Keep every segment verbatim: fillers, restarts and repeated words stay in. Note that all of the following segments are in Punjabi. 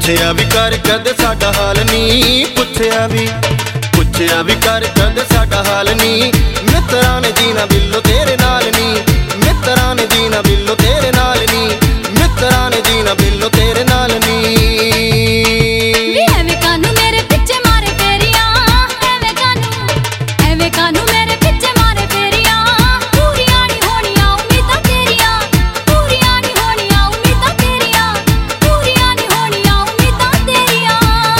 ਪੁੱਛਿਆ ਵੀ ਕਰ ਕਦੇ ਸਾਡਾ ਹਾਲ ਨੀ, ਪੁੱਛਿਆ ਵੀ ਪੁੱਛਿਆ ਵੀ ਕਰ ਕਦੇ ਸਾਡਾ ਹਾਲ ਨੀ। ਮਿੱਤਰਾਂ ਨੇ ਜੀਣਾ ਬਿੱਲੋ ਤੇਰੇ ਨਾਲ ਨੀ, ਮਿੱਤਰਾਂ ਨੇ ਜੀਣਾ ਬਿੱਲੋ ਤੇਰੇ ਨਾਲ ਨੀ, ਮਿੱਤਰਾਂ ਨੇ ਜੀਣਾ ਬਿੱਲੋ ਤੇਰੇ ਨਾਲ ਨੀ। ਵੇ ਐਵੇਂ ਕਾਨੂੰ ਮੇਰੇ ਪਿੱਛੇ ਮਾਰੇ ਫੇਰੀਆਂ, ਐਵੇਂ ਕਾਨੂੰ ਐਵੇਂ ਕਾਨੂੰ ਮੇਰੇ ਪਿੱਛੇ ਮਾਰੇ ਫੇਰੀਆਂ। ਪੂਰੀਆਂ ਨੀ ਹੋਣੀਆਂ ਉਮੀਦਾਂ ਤੇਰੀਆਂ, ਪੂਰੀਆਂ ਨੀ ਹੋਣੀਆਂ ਉਮੀਦਾਂ ਤੇਰੀਆਂ, ਪੂਰੀਆਂ ਨੀ ਹੋਣੀਆਂ ਉਮੀਦਾਂ ਤੇਰੀਆਂ।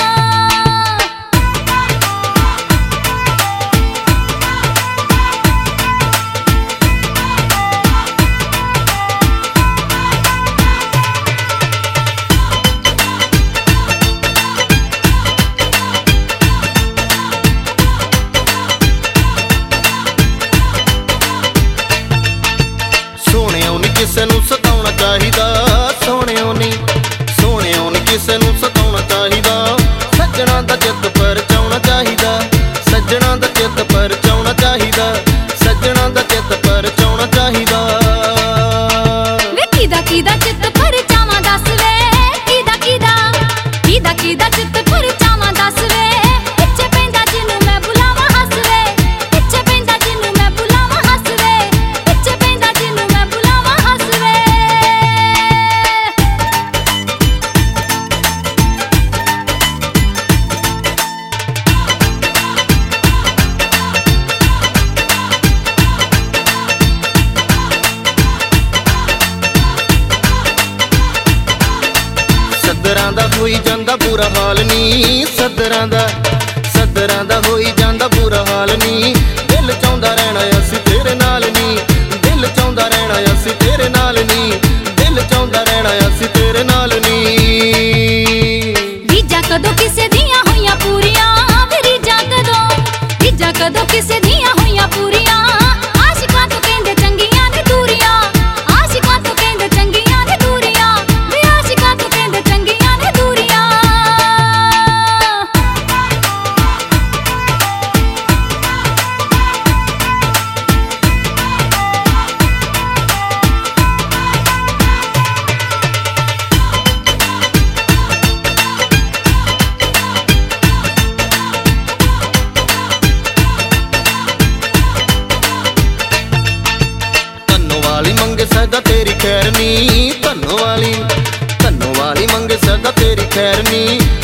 ਸੋਹਣਿਓ ਨੀ ਕਿਸੇ ਨੂੰ ਸਤਾਉਣਾ ਚਾਹੀਦਾ, ਸੋਹਣਿਓ ਨੀ ਸੋਹਣਿਓ ਨੀ ਕਿਸੇ ਨੂੰ ਸਤਾਉਣਾ ਚਾਹੀਦਾ। ਸੱਜਣਾ ਦਾ ਚਿੱਤ ਪਰਚਾਉਣਾ ਚਾਹੀਦਾ, ਸੱਜਣਾ ਦਾ ਚਿੱਤ ਪਰਚਾਉਣਾ ਚਾਹੀਦਾ, ਸੱਜਣਾ ਦਾ ਚਿੱਤ ਪਰਚਾਉਣਾ ਚਾਹੀਦਾ। ਵੇ ਕਿਹਦਾ ਕਿਹਦਾ ਚਿੱਤ ਪਰਚਾਵਾਂ ਦੱਸ ਵੇ, ਕਿਹਦਾ ਕਿਹਦਾ ਕਿਹਦਾ ਕਿਹਦਾ ਚਿੱਤ ਪਰਚਾਵਾਂ ਦੱਸ ਵੇ। ਪਿੱਛੇ ਪੈਂਦਾ ਜਿਹਨੂੰ ਮੈਂ ਬੁਲਾਵਾਂ ਹੱਸ ਵੇ, ਪਿੱਛੇ ਪੈਂਦਾ ਜਿਹਨੂੰ ਮੈਂ ਬੁਲਾਵਾਂ ਹੱਸ ਵੇ, ਪਿੱਛੇ ਪੈਂਦਾ ਜਿਹਨੂੰ ਮੈਂ ਬੁਲਾਵਾਂ ਹੱਸ ਵੇ। ਸੱਦਰਾਂ ਦਾ ਹੋਈ ਜਾਂਦਾ ਬੁਰਾ ਹਾਲ ਨੀ, ਸੱਦਰਾਂ ਦਾ ਸੱਦਰਾਂ ਦਾ ਹੋਈ ਜਾਂਦਾ ਬੁਰਾ ਹਾਲ ਨੀ। ਦਿਲ ਚਾਹੁੰਦਾ ਰਹਿਣਾ ਅਸੀਂ ਤੇਰੇ ਨਾਲ ਨੀ, ਦਿਲ ਚਾਹੁੰਦਾ ਰਹਿਣਾ ਅਸੀਂ ਤੇਰੇ ਨਾਲ ਨੀ, ਦਿਲ ਚਾਹੁੰਦਾ ਰਹਿਣਾ ਅਸੀਂ ਤੇਰੇ ਨਾਲ ਨੀ। ਰੀਝਾਂ ਕਦੋਂ ਕਿਸੇ ਦੀਆਂ ਹੋਈਆਂ ਪੂਰੀਆਂ, ਵੇ ਰੀਝਾਂ ਕਦੋਂ ਰੀਝਾਂ ਕਦੋਂ ਕਿਸੇ ਦੀਆਂ ਹੋਈਆਂ ਪੂਰੀਆਂ। ਆਸ਼ਿਕਾਂ ਤੋਂ ਕਹਿੰਦੇ ਚੰਗੀਆਂ ਨੇ ਦੂਰੀਆਂ, ਆਸ਼ਿਕਾਂ ਤੋਂ ਕਹਿੰਦੇ ਚੰਗੀਆਂ ਨੇ ਦੂਰੀਆਂ, ਵੇ ਆਸ਼ਿਕਾਂ ਤੋਂ ਕਹਿੰਦੇ ਚੰਗੀਆਂ ਨੇ ਦੂਰੀਆਂ। ਧੰਨੋ ਵਾਲੀ ਮੰਗੇ ਸਦਾ ਤੇਰੀ ਖੈਰ ਨੀ, ਧੰਨੋ ਵਾਲੀ ਧੰਨੋ ਵਾਲੀ ਮੰਗੇ ਸਦਾ ਤੇਰੀ ਖੈਰ ਨੀ।